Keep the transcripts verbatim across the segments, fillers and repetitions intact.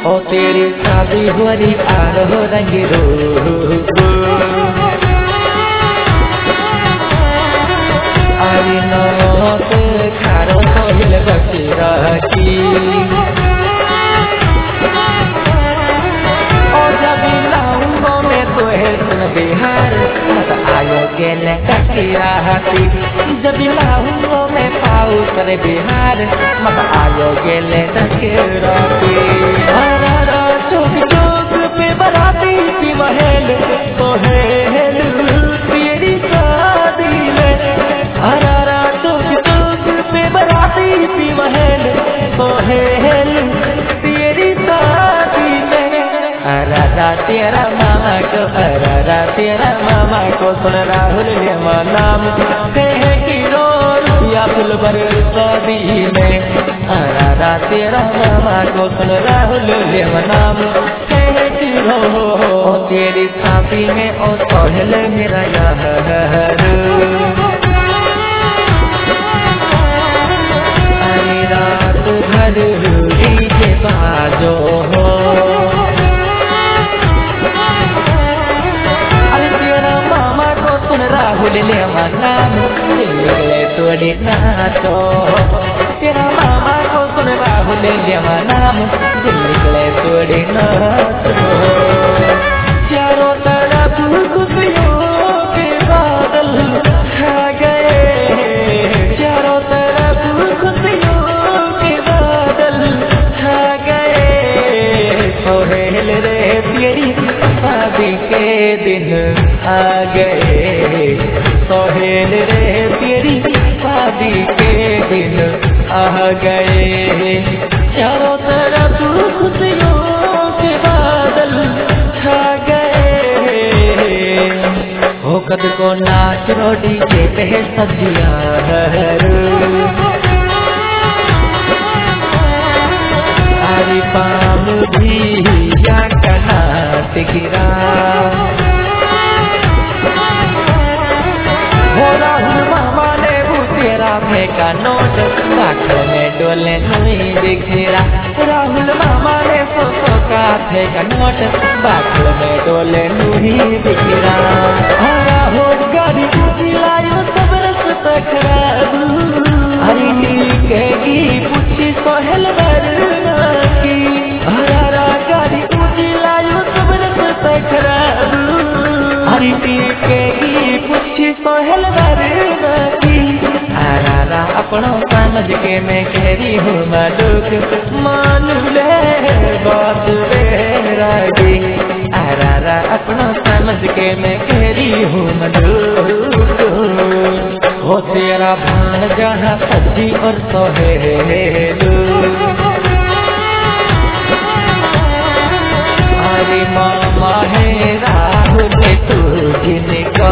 ओ तेरी शादी हो रही आ रहो रंग रूप अरे नौत खारो सोहिल बची रखी और जब लाऊंगो मैं तो है सुन बिहार मत आयो गेले कटियाती जब लाऊंगो मैं पाऊ कर बिहार मत आयो गेले कटियाती हरा चौक चौक पे बराती की महल तो है तेरी शादी में हरा चौक चौक पे बराती की महल तो है तेरी शादी में अरारा तेरा मामा को अरारा तेरा मामा को सुन राहुल लेवा नाम कहे कि रो रुपया फुल भर शादी में अरारा तेरा मामा को सुन राहुल लेवा नाम कहे कि रो तेरी शादी में ओ सोहल मेरा यार अरे रात भर डीजे बाजो हो राहुल लेवा नाम निकले तोड़े नाचो तेरा मामा को सुन राहुल लेवा नाम निकले तोड़े नाचो चारों तरफ खुशियों के बादल छा गए चारों तरफ खुशियों के बादल छा गए सोहेल रे तेरी शादी के दिन आ गए सोहेल रे तेरी शादी के दिन आ गए चारों तरफ खुशियों के बादल छा गए हो कद को नाच रोडी के पे सजिया हरी पाम भी या कनात गिरा हो राहुल मामा ने तेरा फेंका नोट बाखल में डोले नहीं दिखेरा राहुल मामा ने सोचो का फेंका नोट बाखल में डोले नहीं दिखेरा हरा हो गाड़ी लायो सब रस्ता खराब हरी कहेगी पूछी सोहल वरना की हरा गाड़ी लायो सब रस्ता खराब हरी कहेगी पूछी सोहल वरना की हरा अपनों समझ के मैं कहरी हूँ मधुक मान ले बात बेरागी हरा अपनों समझ के मैं कहरी हूँ मधुक हो तेरा भान जहाँ सजी और सोहेलू हरी मामा है राहुल तू जिनका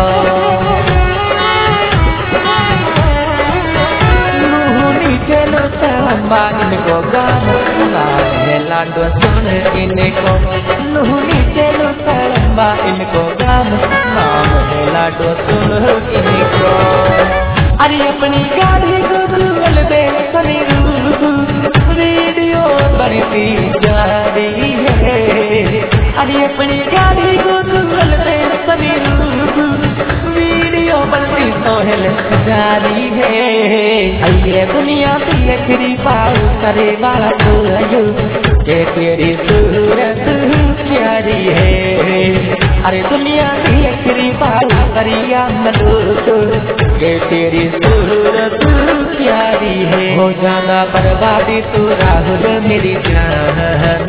इनको गाम नाम है लाडो सुन इनको नूनी चलो सरम्बा इनको गाम नाम है लाडो सुन इनको अरे अपनी गाड़ी को गूगल पे सनी वीडियो बनती जा रही है अरे अपनी गाड़ी को गूगल पे सनी वीडियो बनती सोहल जारी है ये दुनिया की आखिरी पाल करे वाला तू के तेरी सूरत प्यारी है अरे दुनिया की आखिरी पाल करिया मलूक के तेरी सूरत प्यारी है हो जाना बर्बादी तू राहुल मेरी जान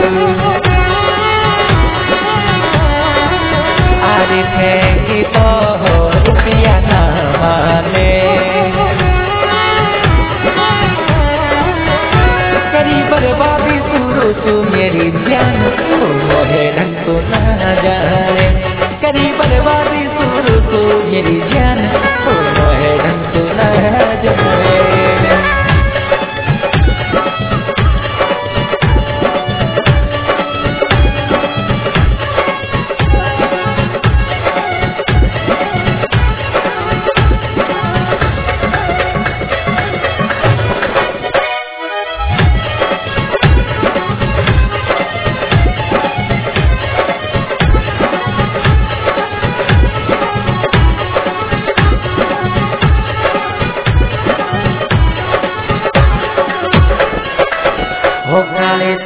अरे फेंकी तो हो रुपया ना माने करी बर्बादी शुरू तू मेरी जान तू मोहे रंग तू ना जाने करी बर्बादी शुरू तू मेरी जान तू मोहे रंग तू ना जाने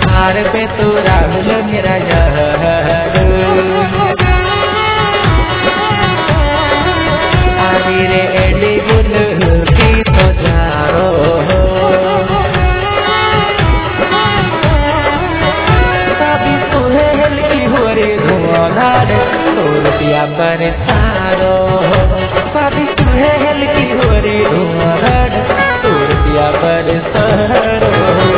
हार पे तू राहुल मेरा यार आदि रे एडी गुल की तो जारो तभी तुहे हल्की हो रे धुआं तो रुपया पर सारो तभी तुहे हल्की हो रे धुआं तो रुपया पर सारो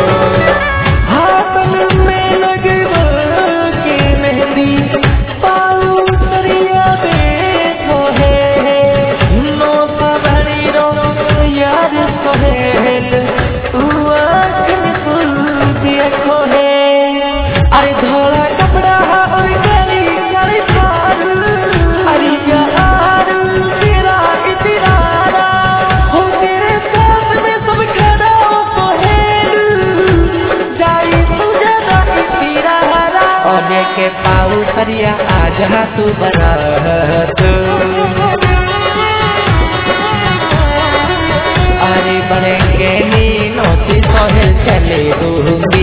अरे धोला कपड़ा और गली गली थार अरे यार तेरा इतरारा हो तेरे साथ में सब खड़ा तो है जाई तुझे ना इतरारा और के पाऊ सरिया आज तू बरात अरे बनेंगे नीनो सी सोहेल चले दूंगी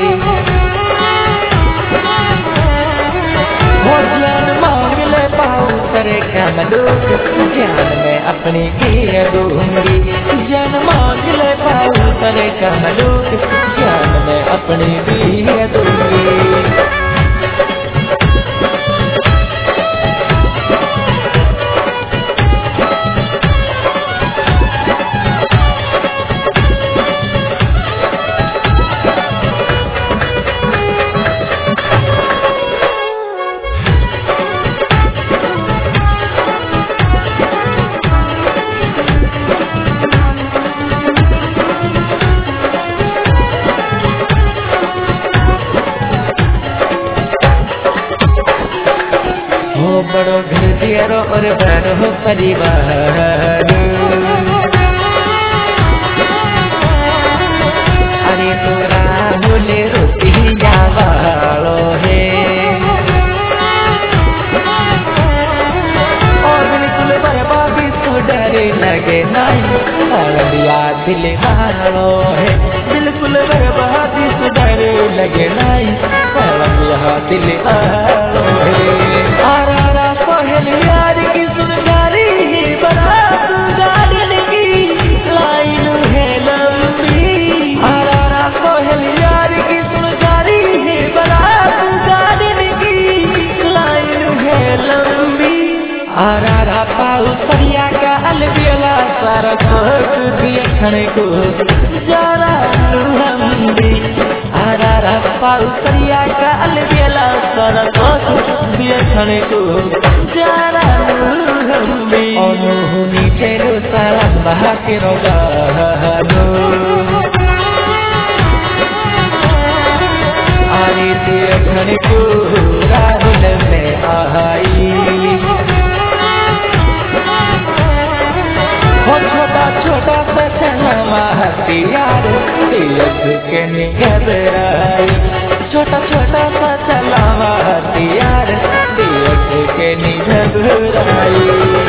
मलूक जान में अपनी की दूंगी जान मांग ले पाऊं तेरे का मलूक जान में अपनी की दूंगी बड़ो घर दियारो और बड़ो परिवार अरे तो राहुल रोटी जावालो है और बिल्कुल बर्बादी तो डरे लगे नहीं दिया दिल वालो है बिल्कुल बर्बादी तो डरे लगे नहीं दिल वालो है यार की सुनगारी बरात गार्डन की लाइन है लंबी आरा कोहल यार की सुनगारी बरात गार्डन की लाइन है लंबी आरा पाऊ सरिया का अलबेला सारा सोच दिखने को जरा लंबी आरा पाऊ सरिया का अलबेला सारा सोच दिखने को जरा लंबी और नीचे रो सारा बहा के रोगा आरी देखने को राहुल में आई हो छोटा छोटा सचना हथियार तिलक के निघबराई छोटा छोटा सा चलावा हथियार तिलक के निघबराई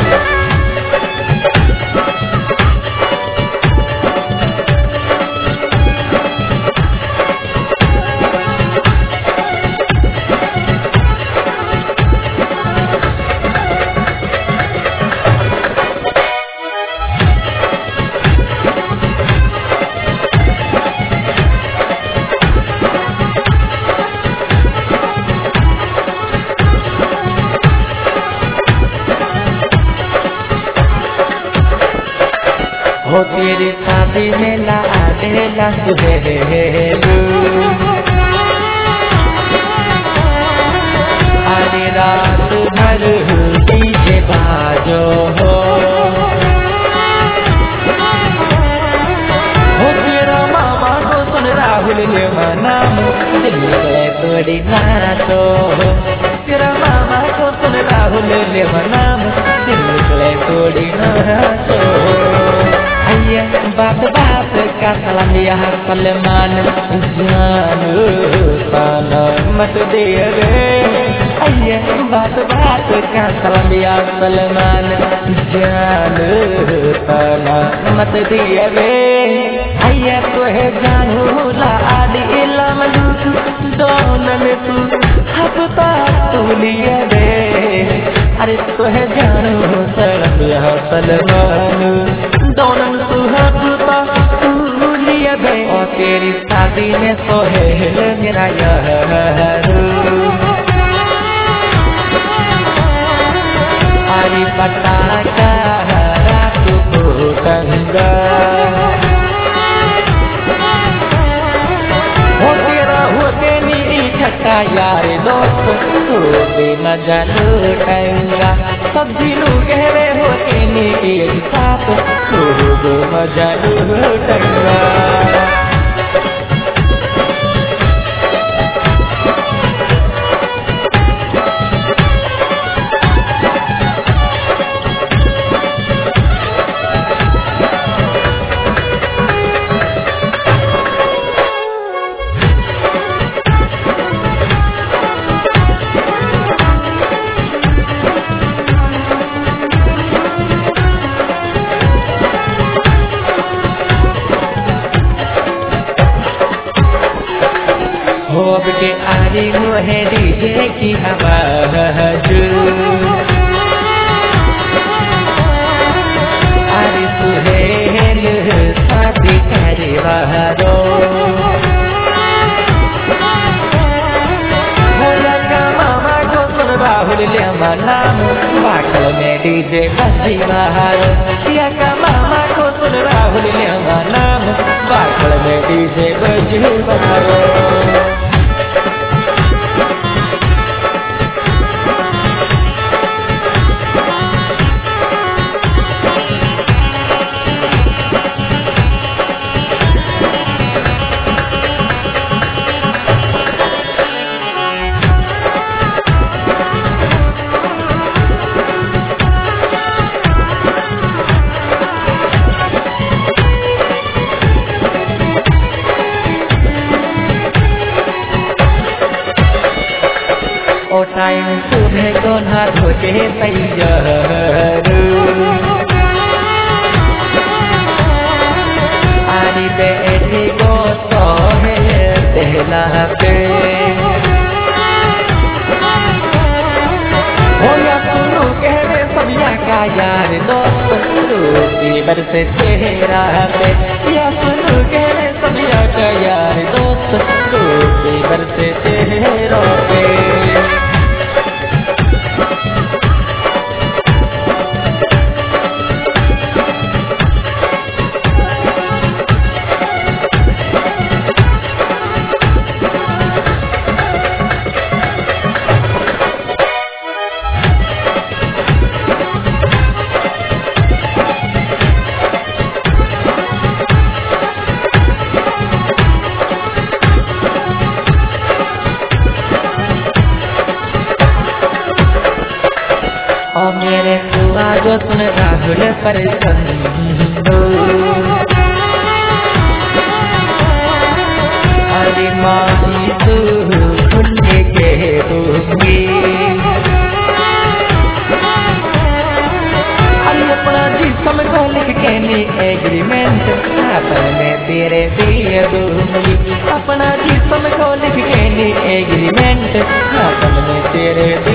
हो तेरी शादी में ला आदेला सुहेलू अरे रात भर डीजे बाजो हो हो तेरा मामा को सुन राहुल ले मनाम दिल निकले तोड़ी नाचो तेरा मामा को सुन राहुल ले मनाम दिल निकले तोड़ी नाचो बात बात का सलाम या सलमान जान पाना मत दे रे अये बात बात का सलाम या सलमान जान पाना मत दे रे अये तो है जानू ला आदि इला मलूक में तू हफ्ता तू लिया दे अरे तो है जानू सलम सलमान दोनों तू हफ्ता तू लिया दे और तेरी शादी में सोहेल मेरा यार हरी पटाखा रात को टंगा हो तेरा होते नी छट्टा यार दोस्त तू भी मजा लूटेगा सब दिनों गहरे होते नी एक साथ तू भी मजा लूटेगा होब के आरी मुहे डीजे की आवाज आरी सुहेल शादी करे बहारो भोला मामा को सुन राहुल ले नाम बाटल में डीजे बजी बहारो या का मामा को सुन राहुल ले नाम बाटल में डीजे बजी बहारो ओ टाइम सुबह को ना धोके तैयार आरी बेटी को तो है पहला पे हो या सुनो कहने सबिया का यार दोस्त रूपी बरसे चेहरा पे या सुनो कहने सबिया का यार दोस्त रूपी बरसे चेहरा पे और मेरे हुआ जो सुन राहुल परेशान अरे माही तू खुले के दूंगी अरे अपना जिस्म को लिख के नी एग्रीमेंट हाथन में तेरे दिए दूंगी अपना जिस्म को लिख के नी एग्रीमेंट हाथन में तेरे